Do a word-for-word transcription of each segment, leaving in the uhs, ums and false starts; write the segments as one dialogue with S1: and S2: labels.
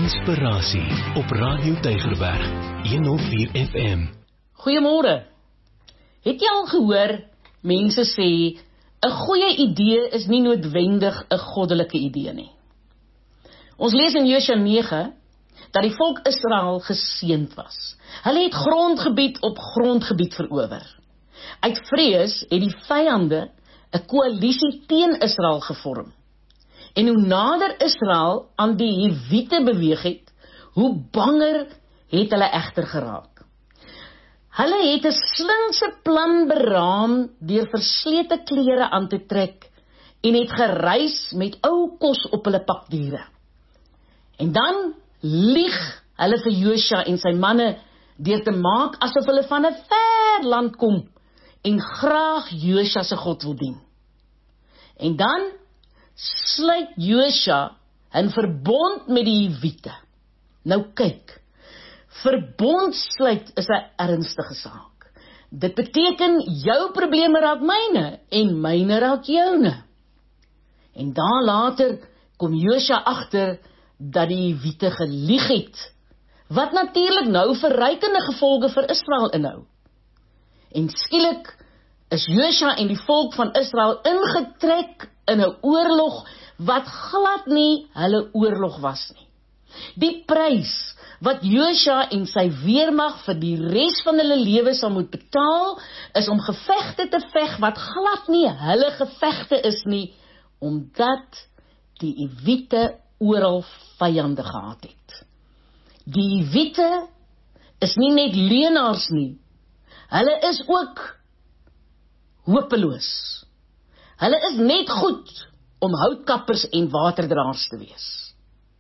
S1: Inspirasie op Radio Tygerberg honderd vier F M.
S2: Goeiemôre. Het jy al gehoor, mense sê, 'n goeie idee is nie noodwendig 'n goddelike idee nie. Ons lees in Josua nege, dat die volk Israel geseënd was. Hulle het grondgebied op grondgebied verower. Uit vrees het die vyande 'n koalisie teen Israel gevorm. En hoe nader Israel aan die Hiwiete beweeg het, hoe banger het hulle egter geraak. Hulle het 'n slinkse plan beraam deur verslete klere aan te trek en het gereis met ou kos op hulle pakdiere. En dan lieg hulle vir Josua en sy manne deur te maak asof hulle van 'n ver land kom en graag Josua se God wil dien. En dan sluit Josua 'n verbond met die Hiwiete. Nou kyk, verbond sluit is 'n ernstige saak. Dit beteken jou probleme raak myne en myne raak joune. En daar later kom Josua agter dat die Hiwiete gelieg het, wat natuurlik nou verrykende gevolge vir Israel inhou. En skielik is Josua en die volk van Israel ingetrek in 'n oorlog wat glad nie hulle oorlog was nie. Die prys wat Josua en sy weermag vir die res van hulle lewe sal moet betaal, is om gevegte te veg wat glad nie hulle gevegte is nie, omdat die Hiwiete oral vyande gehad het. Die Hiwiete is nie net leenaars nie, hulle is ook hopeloos. Hulle is net goed om houtkappers en waterdraers te wees.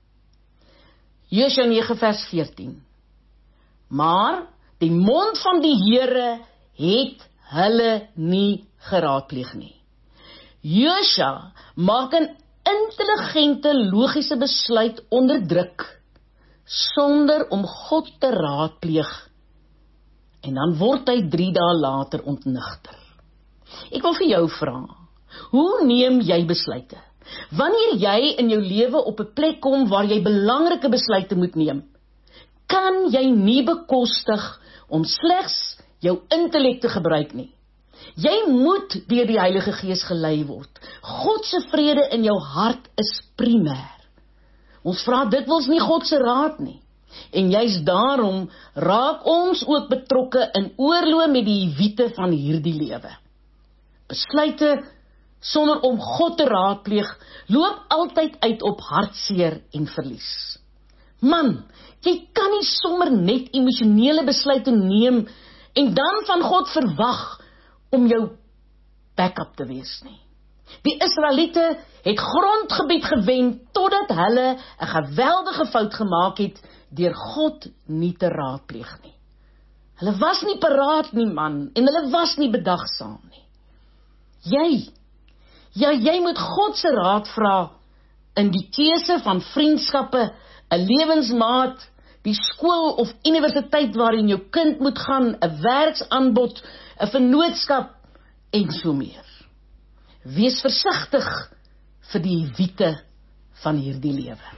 S2: Josua nege vers veertien. Maar die mond van die Here het hulle nie geraadpleeg nie. Josua maak 'n intelligente, logiese besluit onder druk, sonder om God te raadpleeg. En dan word hy drie dae later ontnigter. Ek wil vir jou vra, hoe neem jy besluite? Wanneer jy in jou lewe op 'n plek kom waar jy belangrike besluite moet neem, kan jy nie bekostig om slegs jou intellek te gebruik nie. Jy moet deur die Heilige Gees gelei word. God se vrede in jou hart is primêr. Ons vra dikwels nie God se raad nie. En juist daarom raak ons ook betrokke in oorloë met die Hiwiete van hierdie lewe. Besluite sonder om God te raadpleeg loop altyd uit op hartseer en verlies. Man, jy kan nie sommer net emosionele besluite neem en dan van God verwag om jou backup te wees nie. Die Israeliete het grondgebied gewen totdat hulle 'n geweldige fout gemaak het deur God nie te raadpleeg nie. Hulle was nie paraat nie, man, en hulle was nie bedagsaam nie. Jy, ja, jy moet God se raad vra in die keuse van vriendskappe, 'n lewensmaat, die skool of universiteit waarin jou kind moet gaan, 'n werksaanbod, 'n vennootskap en so meer. Wees versigtig vir die Hiwiete van hierdie lewe.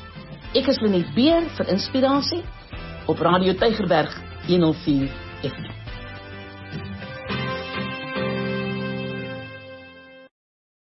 S2: Ek is Lenet Beer vir Inspirasie op Radio Tygerberg honderd vier F M.